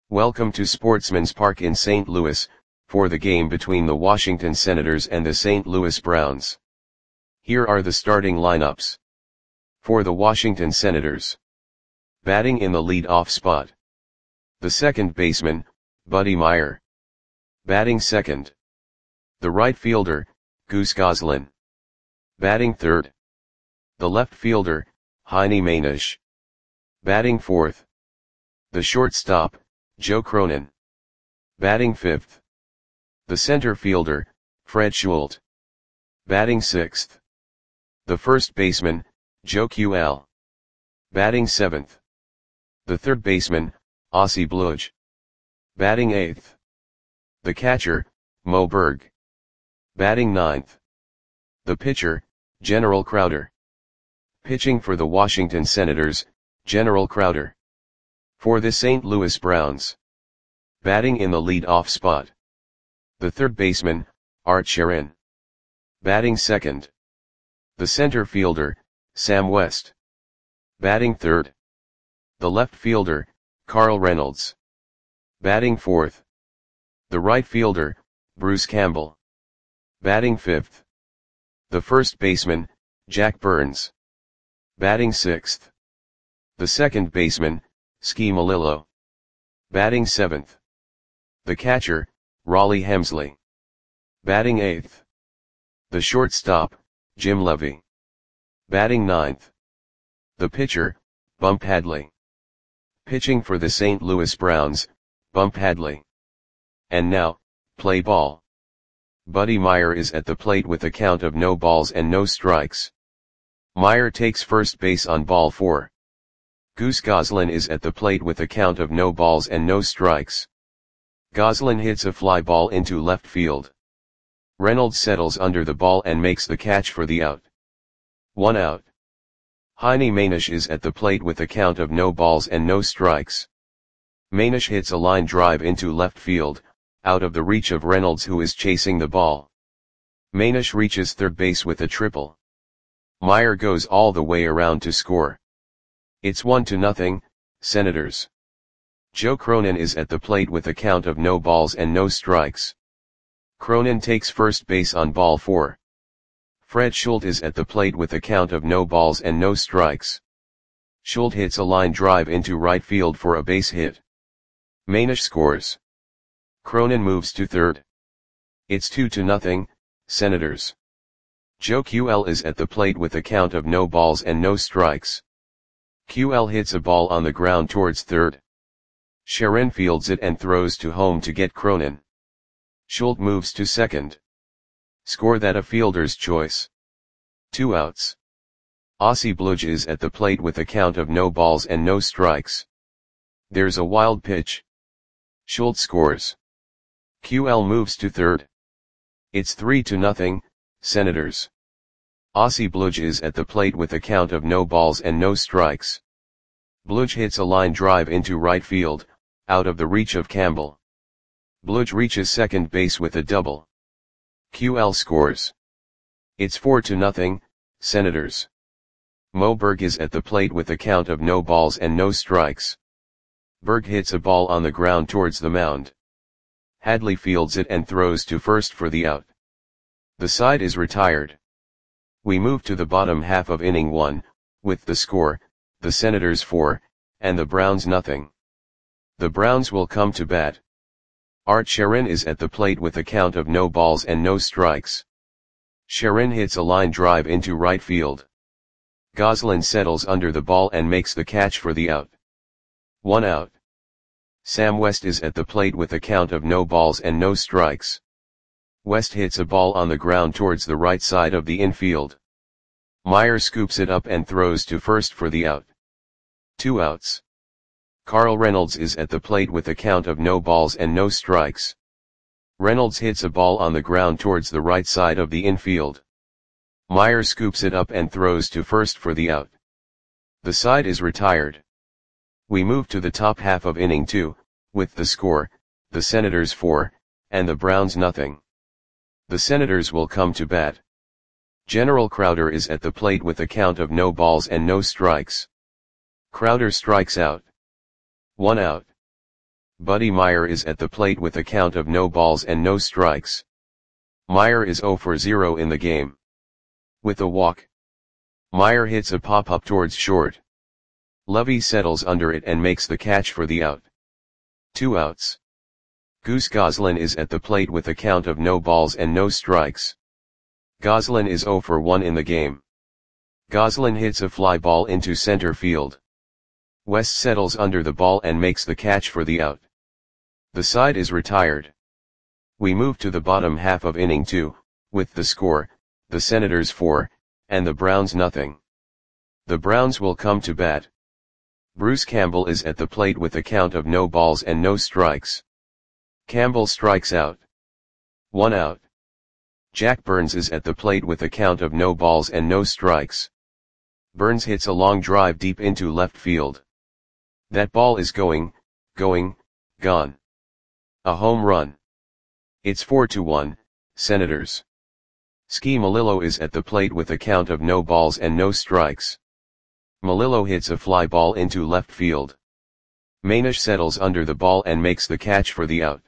Welcome to Sportsman's Park in St. Louis, for the game between the Washington Senators and the St. Louis Browns. Here are the starting lineups. For the Washington Senators. Batting in the lead-off spot. The second baseman, Buddy Myer. Batting second. The right fielder, Goose Goslin. Batting third. The left fielder, Heine Mainisch. Batting fourth. The shortstop, Joe Cronin. Batting fifth. The center fielder, Fred Schult. Batting sixth. The first baseman, Joe QL. Batting seventh. The third baseman, Ossie Bluge. Batting eighth. The catcher, Mo Berg. Batting ninth. The pitcher, General Crowder. Pitching for the Washington Senators, General Crowder. For the St. Louis Browns. Batting in the lead-off spot. The third baseman, Art Sherin. Batting second. The center fielder, Sam West. Batting third. The left fielder, Carl Reynolds. Batting fourth. The right fielder, Bruce Campbell. Batting fifth. The first baseman, Jack Burns. Batting sixth. The second baseman, Ski Malillo. Batting seventh. The catcher, Raleigh Hemsley. Batting eighth. The shortstop, Jim Levy. Batting ninth. The pitcher, Bump Hadley. Pitching for the St. Louis Browns, Bump Hadley. And now, play ball. Buddy Myer is at the plate with a count of no balls and no strikes. Myer takes first base on ball 4. Goose Goslin is at the plate with a count of no balls and no strikes. Goslin hits a fly ball into left field. Reynolds settles under the ball and makes the catch for the out. 1 out. Heine Mainisch is at the plate with a count of no balls and no strikes. Mainisch hits a line drive into left field, out of the reach of Reynolds, who is chasing the ball. Mainisch reaches third base with a triple. Myer goes all the way around to score. It's 1-0, Senators. Joe Cronin is at the plate with a count of no balls and no strikes. Cronin takes first base on ball 4. Fred Schult is at the plate with a count of no balls and no strikes. Schult hits a line drive into right field for a base hit. Mainisch scores. Cronin moves to third. It's 2-0, Senators. Joe QL is at the plate with a count of no balls and no strikes. QL hits a ball on the ground towards third. Sherin fields it and throws to home to get Cronin. Schult moves to second. Score that a fielder's choice. 2 outs. Ossie Bluge is at the plate with a count of no balls and no strikes. There's a wild pitch. Schult scores. QL moves to third. It's 3-0, Senators. Ossie Bluge is at the plate with a count of no balls and no strikes. Bluge hits a line drive into right field, out of the reach of Campbell. Bluge reaches second base with a double. QL scores. It's 4-0, Senators. Mo Berg is at the plate with a count of no balls and no strikes. Berg hits a ball on the ground towards the mound. Hadley fields it and throws to first for the out. The side is retired. We move to the bottom half of inning 1, with the score, the Senators 4, and the Browns 0. The Browns will come to bat. Art Sherin is at the plate with a count of no balls and no strikes. Sherin hits a line drive into right field. Goslin settles under the ball and makes the catch for the out. 1 out. Sam West is at the plate with a count of no balls and no strikes. West hits a ball on the ground towards the right side of the infield. Myer scoops it up and throws to first for the out. 2 outs. Carl Reynolds is at the plate with a count of no balls and no strikes. Reynolds hits a ball on the ground towards the right side of the infield. Myer scoops it up and throws to first for the out. The side is retired. We move to the top half of inning 2, with the score, the Senators 4, and the Browns 0. The Senators will come to bat. General Crowder is at the plate with a count of no balls and no strikes. Crowder strikes out. 1 out. Buddy Meyer is at the plate with a count of no balls and no strikes. Meyer is 0 for 0 in the game. With a walk, Meyer hits a pop-up towards short. Lovey settles under it and makes the catch for the out. 2 outs. Goose Goslin is at the plate with a count of no balls and no strikes. Goslin is 0 for 1 in the game. Goslin hits a fly ball into center field. West settles under the ball and makes the catch for the out. The side is retired. We move to the bottom half of inning 2, with the score, the Senators 4, and the Browns nothing. The Browns will come to bat. Bruce Campbell is at the plate with a count of no balls and no strikes. Campbell strikes out. 1 out. Jack Burns is at the plate with a count of no balls and no strikes. Burns hits a long drive deep into left field. That ball is gone. A home run. It's 4-1, Senators. Ski Melillo is at the plate with a count of no balls and no strikes. Melillo hits a fly ball into left field. Manish settles under the ball and makes the catch for the out.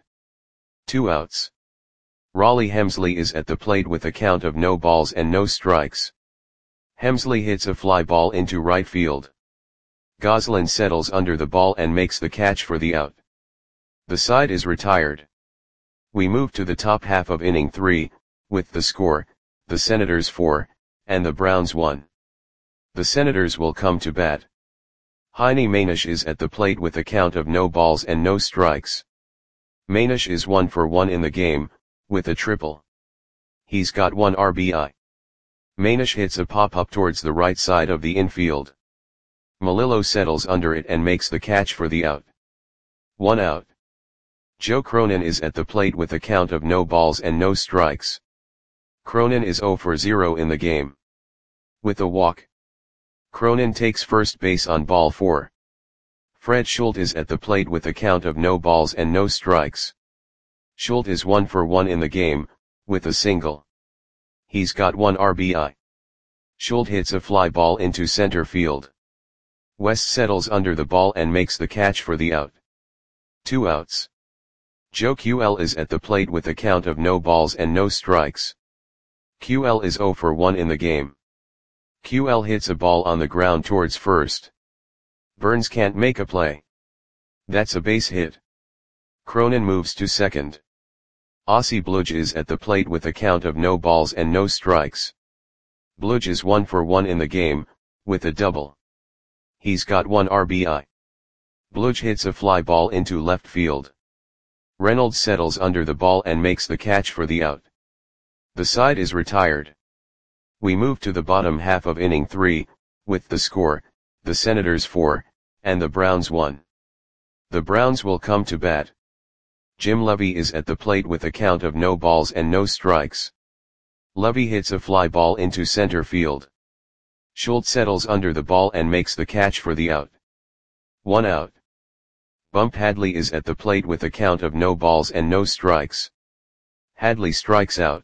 2 outs. Raleigh Hemsley is at the plate with a count of no balls and no strikes. Hemsley hits a fly ball into right field. Goslin settles under the ball and makes the catch for the out. The side is retired. We move to the top half of inning 3, with the score, the Senators 4, and the Browns 1. The Senators will come to bat. Heine Manish is at the plate with a count of no balls and no strikes. Manish is 1 for 1 in the game, with a triple. He's got 1 RBI. Manish hits a pop-up towards the right side of the infield. Melillo settles under it and makes the catch for the out. 1 out. Joe Cronin is at the plate with a count of no balls and no strikes. Cronin is 0 for 0 in the game. With a walk, Cronin takes first base on ball 4. Fred Schulte is at the plate with a count of no balls and no strikes. Schulte is 1 for 1 in the game, with a single. He's got 1 RBI. Schulte hits a fly ball into center field. West settles under the ball and makes the catch for the out. 2 outs. Joe QL is at the plate with a count of no balls and no strikes. QL is 0 for 1 in the game. QL hits a ball on the ground towards first. Burns can't make a play. That's a base hit. Cronin moves to second. Ossie Bludge is at the plate with a count of no balls and no strikes. Bludge is 1 for 1 in the game, with a double. He's got 1 RBI. Bludge hits a fly ball into left field. Reynolds settles under the ball and makes the catch for the out. The side is retired. We move to the bottom half of inning 3, with the score, the Senators 4, and the Browns 1. The Browns will come to bat. Jim Lovey is at the plate with a count of no balls and no strikes. Lovey hits a fly ball into center field. Schulte settles under the ball and makes the catch for the out. 1 out. Bump Hadley is at the plate with a count of no balls and no strikes. Hadley strikes out.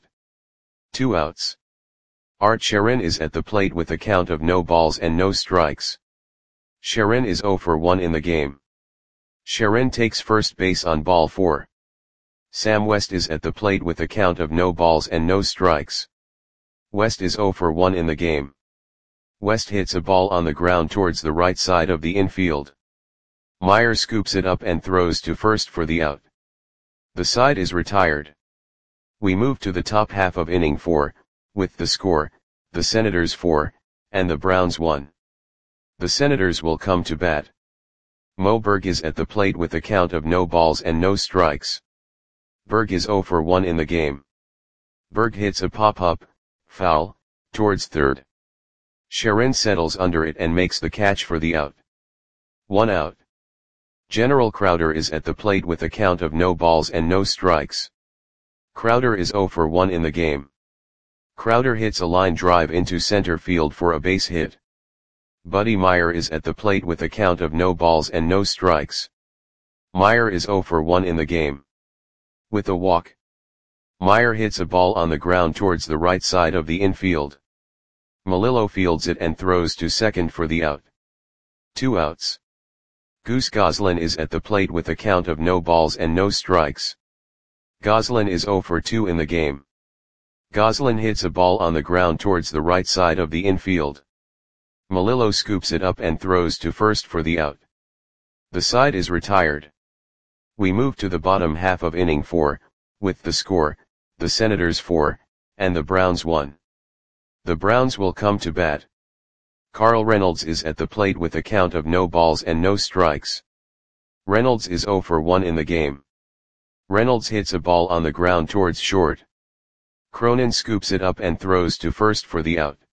2 outs. Art Sharon is at the plate with a count of no balls and no strikes. Sharon is 0 for 1 in the game. Sharon takes first base on ball 4. Sam West is at the plate with a count of no balls and no strikes. West is 0 for 1 in the game. West hits a ball on the ground towards the right side of the infield. Meyer scoops it up and throws to first for the out. The side is retired. We move to the top half of inning 4, with the score, the Senators 4, and the Browns 1. The Senators will come to bat. Mo Berg is at the plate with a count of no balls and no strikes. Berg is 0 for 1 in the game. Berg hits a pop-up, foul, towards third. Sharon settles under it and makes the catch for the out. 1 out. General Crowder is at the plate with a count of no balls and no strikes. Crowder is 0 for 1 in the game. Crowder hits a line drive into center field for a base hit. Buddy Meyer is at the plate with a count of no balls and no strikes. Meyer is 0 for 1 in the game. With a walk, Meyer hits a ball on the ground towards the right side of the infield. Melillo fields it and throws to second for the out. 2 outs. Goose Goslin is at the plate with a count of no balls and no strikes. Goslin is 0 for 2 in the game. Goslin hits a ball on the ground towards the right side of the infield. Melillo scoops it up and throws to first for the out. The side is retired. We move to the bottom half of inning 4, with the score, the Senators 4, and the Browns 1. The Browns will come to bat. Carl Reynolds is at the plate with a count of no balls and no strikes. Reynolds is 0 for 1 in the game. Reynolds hits a ball on the ground towards short. Cronin scoops it up and throws to first for the out.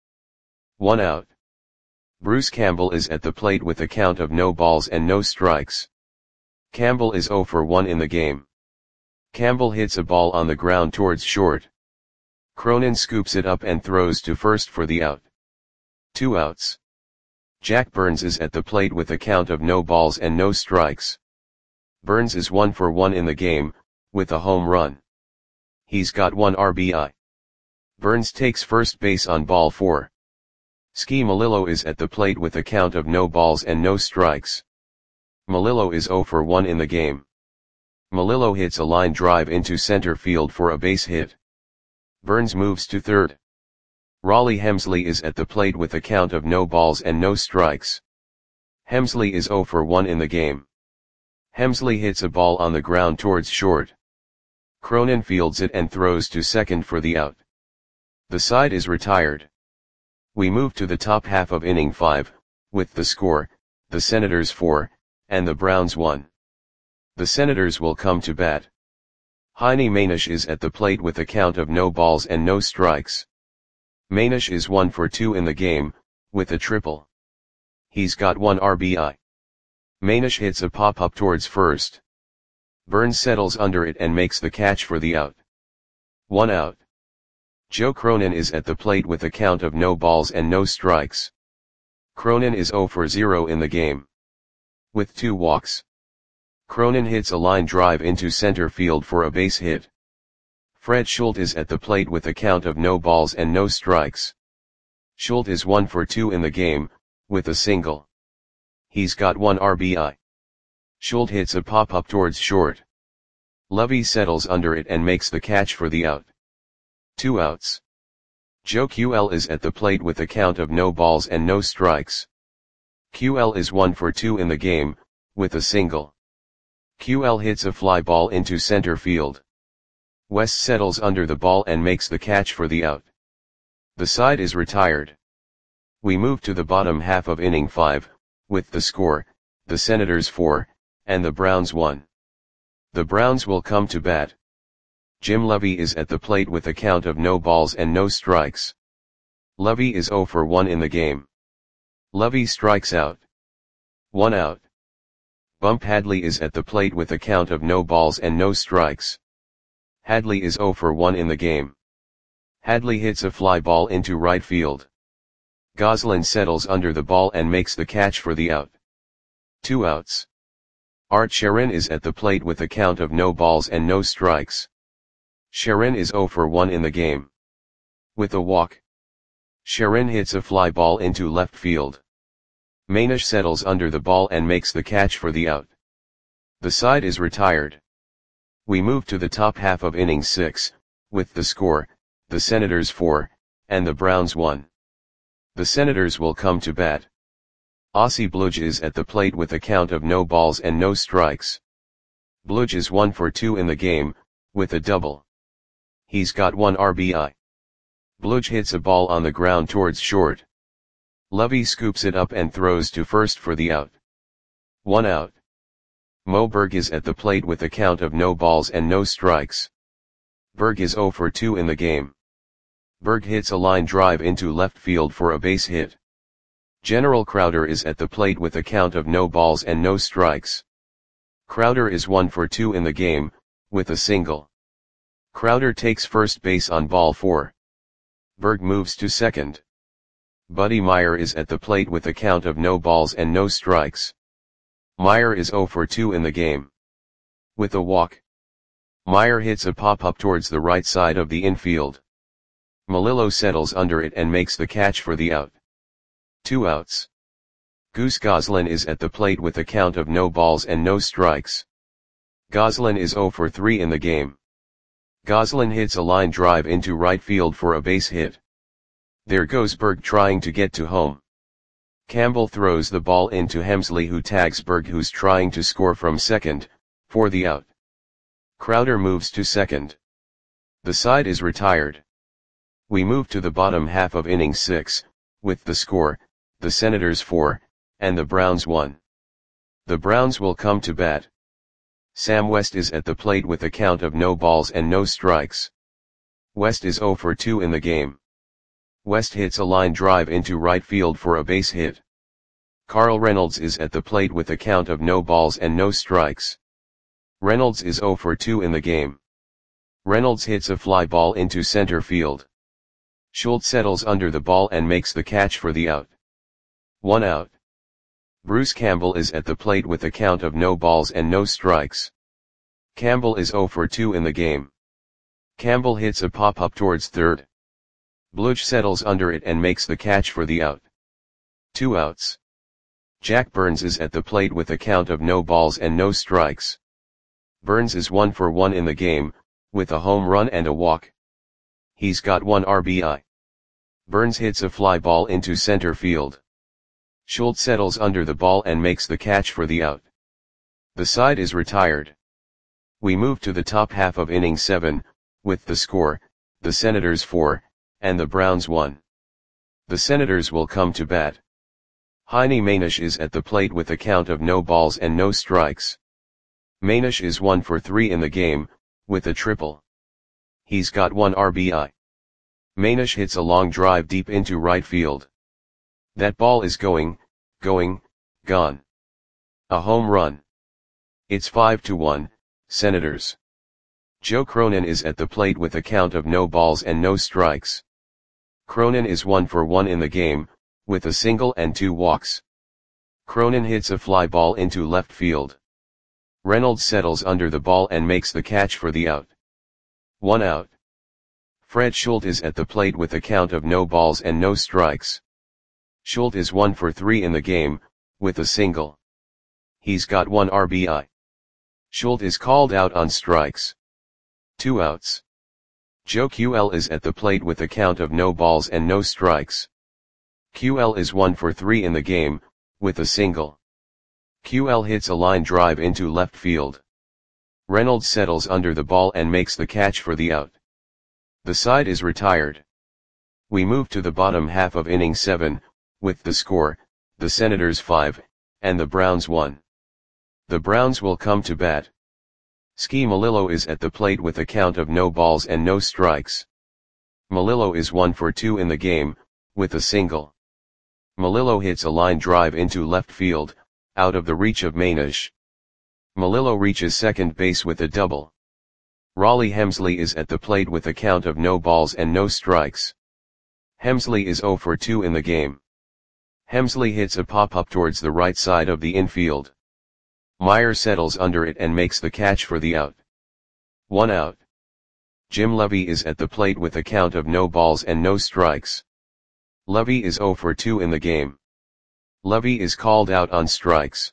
1 out. Bruce Campbell is at the plate with a count of no balls and no strikes. Campbell is 0 for 1 in the game. Campbell hits a ball on the ground towards short. Cronin scoops it up and throws to first for the out. 2 outs. Jack Burns is at the plate with a count of no balls and no strikes. Burns is 1 for 1 in the game, with a home run. He's got 1 RBI. Burns takes first base on ball 4. Ski Melillo is at the plate with a count of no balls and no strikes. Melillo is 0 for 1 in the game. Melillo hits a line drive into center field for a base hit. Burns moves to third. Raleigh Hemsley is at the plate with a count of no balls and no strikes. Hemsley is 0 for 1 in the game. Hemsley hits a ball on the ground towards short. Cronin fields it and throws to second for the out. The side is retired. We move to the top half of inning 5, with the score, the Senators 4, and the Browns 1. The Senators will come to bat. Heine Manish is at the plate with a count of no balls and no strikes. Manish is 1 for 2 in the game, with a triple. He's got 1 RBI. Manish hits a pop-up towards first. Burns settles under it and makes the catch for the out. 1 out. Joe Cronin is at the plate with a count of no balls and no strikes. Cronin is 0 for 0 in the game. With 2 walks. Cronin hits a line drive into center field for a base hit. Fred Schultz is at the plate with a count of no balls and no strikes. Schultz is 1 for 2 in the game, with a single. He's got 1 RBI. Schultz hits a pop-up towards short. Lovey settles under it and makes the catch for the out. 2 outs. Joe QL is at the plate with a count of no balls and no strikes. QL is 1 for 2 in the game, with a single. QL hits a fly ball into center field. West settles under the ball and makes the catch for the out. The side is retired. We move to the bottom half of inning 5, with the score, the Senators 4, and the Browns 1. The Browns will come to bat. Jim Lovey is at the plate with a count of no balls and no strikes. Lovey is 0 for 1 in the game. Lovey strikes out. 1 out. Bump Hadley is at the plate with a count of no balls and no strikes. Hadley is 0 for 1 in the game. Hadley hits a fly ball into right field. Goslin settles under the ball and makes the catch for the out. 2 outs. Art Sharon is at the plate with a count of no balls and no strikes. Sharon is 0 for 1 in the game. With a walk. Sharon hits a fly ball into left field. Manish settles under the ball and makes the catch for the out. The side is retired. We move to the top half of inning 6, with the score, the Senators 4, and the Browns 1. The Senators will come to bat. Ossie Bludge is at the plate with a count of no balls and no strikes. Bludge is 1 for 2 in the game, with a double. He's got 1 RBI. Bludge hits a ball on the ground towards short. Lovey scoops it up and throws to first for the out. 1 out. Mo Berg is at the plate with a count of no balls and no strikes. Berg is 0 for 2 in the game. Berg hits a line drive into left field for a base hit. General Crowder is at the plate with a count of no balls and no strikes. Crowder is 1 for 2 in the game, with a single. Crowder takes first base on ball 4. Berg moves to second. Buddy Meyer is at the plate with a count of no balls and no strikes. Meyer is 0 for 2 in the game. With a walk. Meyer hits a pop-up towards the right side of the infield. Melillo settles under it and makes the catch for the out. 2 outs. Goose Goslin is at the plate with a count of no balls and no strikes. Goslin is 0 for 3 in the game. Goslin hits a line drive into right field for a base hit. There goes Berg trying to get to home. Campbell throws the ball into Hemsley, who tags Berg, who's trying to score from second, for the out. Crowder moves to second. The side is retired. We move to the bottom half of inning 6, with the score, the Senators 4, and the Browns 1. The Browns will come to bat. Sam West is at the plate with a count of no balls and no strikes. West is 0 for 2 in the game. West hits a line drive into right field for a base hit. Carl Reynolds is at the plate with a count of no balls and no strikes. Reynolds is 0 for 2 in the game. Reynolds hits a fly ball into center field. Schultz settles under the ball and makes the catch for the out. 1 out. Bruce Campbell is at the plate with a count of no balls and no strikes. Campbell is 0 for 2 in the game. Campbell hits a pop-up towards third. Bludge settles under it and makes the catch for the out. 2 outs. Jack Burns is at the plate with a count of no balls and no strikes. Burns is 1 for 1 in the game, with a home run and a walk. He's got 1 RBI. Burns hits a fly ball into center field. Schultz settles under the ball and makes the catch for the out. The side is retired. We move to the top half of inning 7, with the score, the Senators 4, and the Browns 1. The Senators will come to bat. Heine Manish is at the plate with a count of no balls and no strikes. Manish is 1 for 3 in the game, with a triple. He's got 1 RBI. Manish hits a long drive deep into right field. That ball is gone. A home run. It's 5-1, Senators. Joe Cronin is at the plate with a count of no balls and no strikes. Cronin is 1 for 1 in the game, with a single and 2 walks. Cronin hits a fly ball into left field. Reynolds settles under the ball and makes the catch for the out. 1 out. Fred Schultz is at the plate with a count of no balls and no strikes. Schultz is 1 for 3 in the game, with a single. He's got 1 RBI. Schultz is called out on strikes. 2 outs. Joe QL is at the plate with a count of no balls and no strikes. QL is 1 for 3 in the game, with a single. QL hits a line drive into left field. Reynolds settles under the ball and makes the catch for the out. The side is retired. We move to the bottom half of inning 7, with the score, the Senators 5, and the Browns 1. The Browns will come to bat. Ski Melillo is at the plate with a count of no balls and no strikes. Melillo is 1 for 2 in the game, with a single. Melillo hits a line drive into left field, out of the reach of Manish. Melillo reaches second base with a double. Raleigh Hemsley is at the plate with a count of no balls and no strikes. Hemsley is 0 for 2 in the game. Hemsley hits a pop-up towards the right side of the infield. Meyer settles under it and makes the catch for the out. 1 out. Jim Levy is at the plate with a count of no balls and no strikes. Levy is 0 for 2 in the game. Levy is called out on strikes.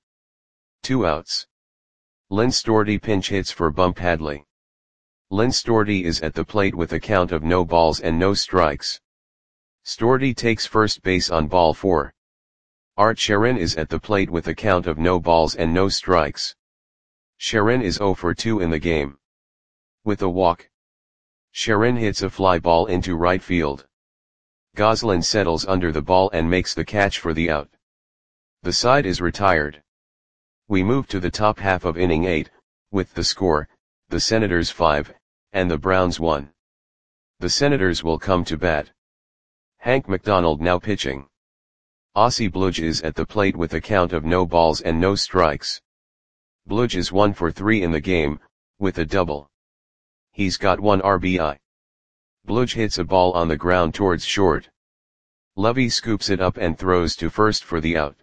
2 outs. Lynn Storty pinch hits for Bump Hadley. Lynn Storty is at the plate with a count of no balls and no strikes. Storty takes first base on ball 4. Art Sharon is at the plate with a count of no balls and no strikes. Sharon is 0 for 2 in the game. With a walk. Sharon hits a fly ball into right field. Goslin settles under the ball and makes the catch for the out. The side is retired. We move to the top half of inning 8, with the score, the Senators 5, and the Browns 1. The Senators will come to bat. Hank McDonald now pitching. Ossie Bludge is at the plate with a count of no balls and no strikes. Bludge is 1 for 3 in the game, with a double. He's got 1 RBI. Bludge hits a ball on the ground towards short. Levy scoops it up and throws to first for the out.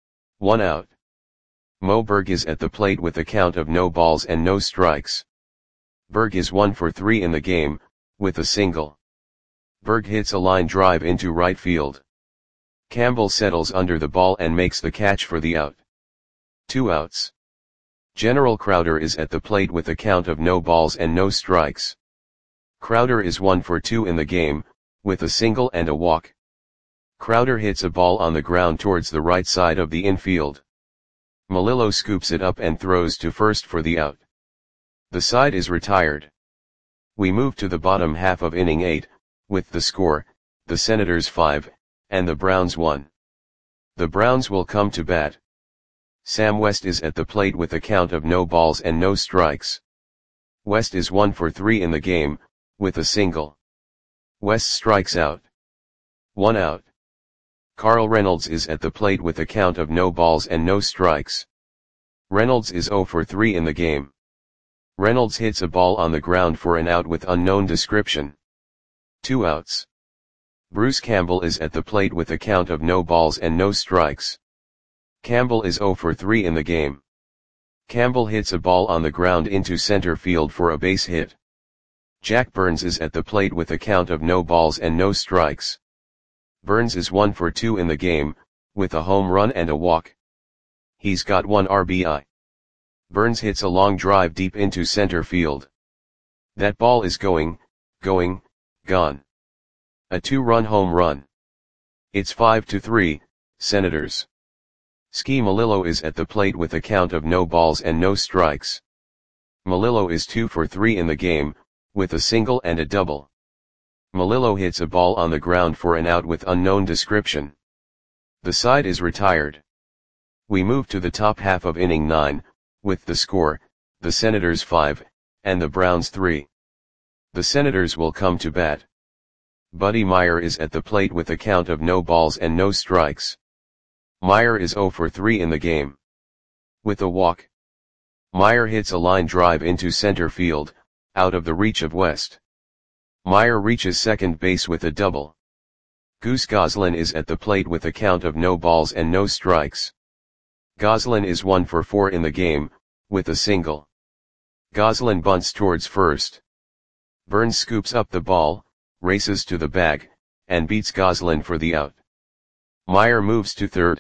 1 out. Mo Berg is at the plate with a count of no balls and no strikes. Berg is 1 for 3 in the game, with a single. Berg hits a line drive into right field. Campbell settles under the ball and makes the catch for the out. 2 outs. General Crowder is at the plate with a count of no balls and no strikes. Crowder is 1 for 2 in the game, with a single and a walk. Crowder hits a ball on the ground towards the right side of the infield. Melillo scoops it up and throws to first for the out. The side is retired. We move to the bottom half of inning 8, with the score, the Senators 5, and the Browns 1. The Browns will come to bat. Sam West is at the plate with a count of no balls and no strikes. West is 1 for 3 in the game, with a single. West strikes out. 1 out. Carl Reynolds is at the plate with a count of no balls and no strikes. Reynolds is 0 for 3 in the game. Reynolds hits a ball on the ground for an out with unknown description. 2 outs. Bruce Campbell is at the plate with a count of no balls and no strikes. Campbell is 0 for 3 in the game. Campbell hits a ball on the ground into center field for a base hit. Jack Burns is at the plate with a count of no balls and no strikes. Burns is 1 for 2 in the game, with a home run and a walk. He's got 1 RBI. Burns hits a long drive deep into center field. That ball is gone. A 2-run home run. It's 5-3, Senators. Ski Melillo is at the plate with a count of no balls and no strikes. Melillo is 2 for 3 in the game, with a single and a double. Melillo hits a ball on the ground for an out with unknown description. The side is retired. We move to the top half of inning 9, with the score, the Senators 5, and the Browns 3. The Senators will come to bat. Buddy Meyer is at the plate with a count of no balls and no strikes. Meyer is 0 for 3 in the game. With a walk. Meyer hits a line drive into center field, out of the reach of West. Meyer reaches second base with a double. Goose Goslin is at the plate with a count of no balls and no strikes. Goslin is 1 for 4 in the game, with a single. Goslin bunts towards first. Burns scoops up the ball, races to the bag, and beats Goslin for the out. Meyer moves to third.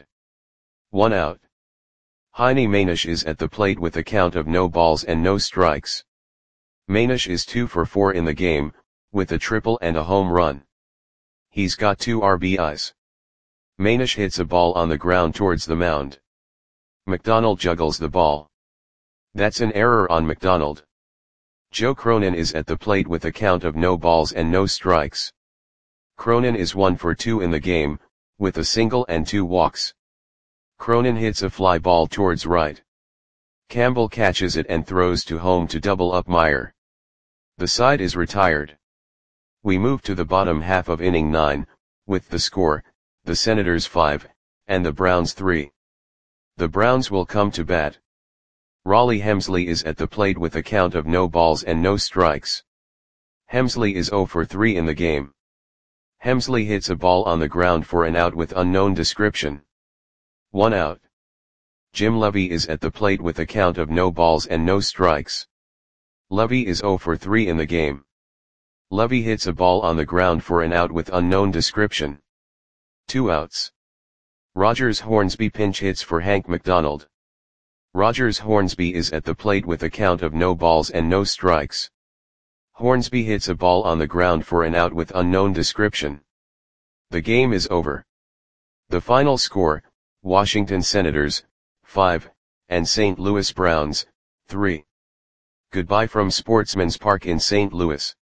1 out. Heine Manish is at the plate with a count of no balls and no strikes. Manish is 2 for 4 in the game, with a triple and a home run. He's got 2 RBIs. Manish hits a ball on the ground towards the mound. McDonald juggles the ball. That's an error on McDonald. Joe Cronin is at the plate with a count of no balls and no strikes. Cronin is 1 for 2 in the game, with a single and 2 walks. Cronin hits a fly ball towards right. Campbell catches it and throws to home to double up Meyer. The side is retired. We move to the bottom half of inning 9, with the score, the Senators 5, and the Browns 3. The Browns will come to bat. Raleigh Hemsley is at the plate with a count of no balls and no strikes. Hemsley is 0 for 3 in the game. Hemsley hits a ball on the ground for an out with unknown description. 1 out. Jim Levy is at the plate with a count of no balls and no strikes. Levy is 0 for 3 in the game. Levy hits a ball on the ground for an out with unknown description. 2 outs. Rogers Hornsby pinch hits for Hank McDonald. Rogers Hornsby is at the plate with a count of no balls and no strikes. Hornsby hits a ball on the ground for an out with unknown description. The game is over. The final score, Washington Senators, 5, and St. Louis Browns, 3. Goodbye from Sportsman's Park in St. Louis.